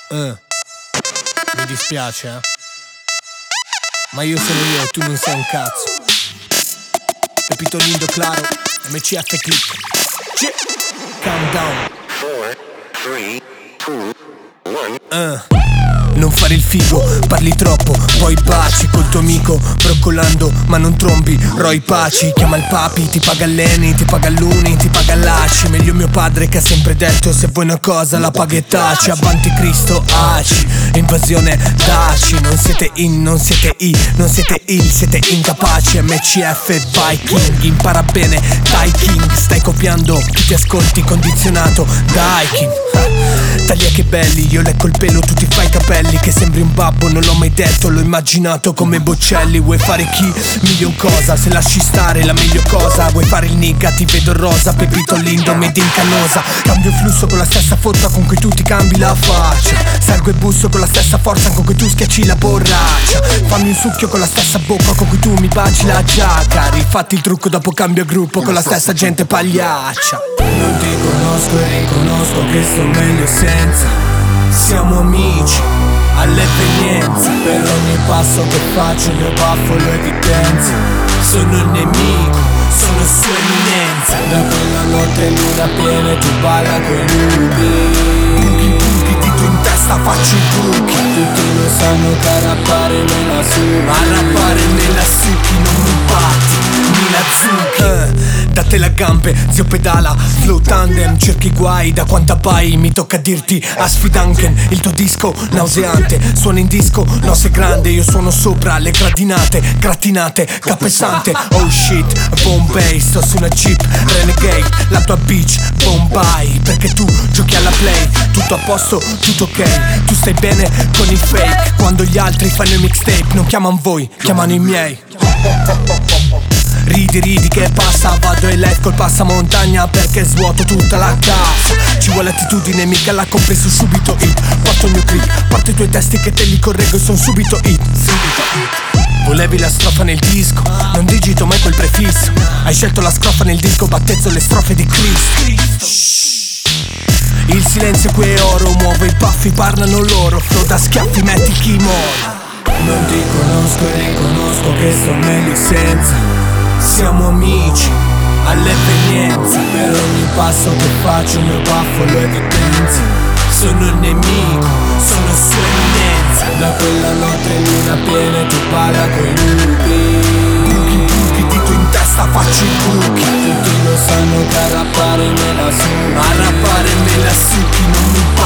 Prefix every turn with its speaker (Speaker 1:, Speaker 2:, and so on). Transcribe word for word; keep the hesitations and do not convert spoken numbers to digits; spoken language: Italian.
Speaker 1: Uh, mi dispiace, eh. Ma io sono io e tu non sei un cazzo. Pepito Lindo, Claro, M C F Click. G- Countdown.
Speaker 2: four, three, two, one.
Speaker 1: Uh. Non fare il figo, parli troppo, poi baci col tuo amico, broccolando ma non trombi, roi paci. Chiama il papi, ti paga l'Eni, ti paga l'Uni, ti paga l'Aci. Meglio mio padre che ha sempre detto: se vuoi una cosa la paghi e taci. Avanti Cristo, aci, invasione daci. Non siete in, non siete i, non siete il, siete incapaci. M C F Viking, impara bene, dai King. Stai copiando, chi ti ascolti condizionato, dai King. Taglia che belli, io lecco il pelo, tu ti fai i capelli. Che sembri un babbo, non l'ho mai detto, l'ho immaginato come Bocelli. Vuoi fare chi? Milion cosa, se lasci stare la meglio cosa. Vuoi fare il nigga, ti vedo rosa, Pepito Lindo, made in Canosa. Cambio il flusso con la stessa forza con cui tu ti cambi la faccia. Salgo e busso con la stessa forza con cui tu schiacci la borraccia. Fammi un succhio con la stessa bocca con cui tu mi baci la giacca. Rifatti il trucco, dopo cambio gruppo con la stessa gente pagliaccia. Non ti conosco e riconosco che sto meglio senza. Siamo amici, all'evenienza. Per ogni passo che faccio io baffo le evidenze. Sono il nemico, sono sua eminenza. Da quella notte luna piena e tu balla coi nubi. Buchi buchi dito in testa faccio i buchi. Tutti lo sanno che a rappare me la succhi. A rappare me la succhi, non mi batti, mi la zucchi. uh. Date la gambe, zio pedala, flow tandem, cerchi guai, da quanta bai, mi tocca dirti a sfidanken. Il tuo disco nauseante, suona in disco, no sei grande, io suono sopra le gradinate, gratinate, capesante. Oh shit, Bombay, sto su una Jeep, Renegade, la tua beach, Bombay, perché tu giochi alla play, tutto a posto, tutto ok, tu stai bene con il fake, quando gli altri fanno i mixtape, non chiamano voi, chiamano i miei. Ridi ridi che passa, vado ai live col passamontagna perché svuoto tutta la casa. Ci vuole attitudine, mica la compreso subito hit. Porto il mio click, porto i tuoi testi che te li correggo e son subito hit. Subito hit. Volevi la strofa nel disco, non digito mai quel prefisso. Hai scelto la scrofa nel disco, battezzo le strofe di Cristo. Shh. Il silenzio qui è oro, muovo i baffi, parlano loro. Flow da schiaffi, metti chi muore. Non ti conosco e riconosco che sto meglio senza. Siamo amici, all'evenienza. Per ogni passo che faccio io baffo le evidenze. Sono il nemico, sono sua eminenza. Da quella notte luna piena e tu balla coi lupi. Buchi buchi dito in testa faccio i buchi. Tutti lo sanno che a rappare me la succhi. A rappare me la succhi, non mi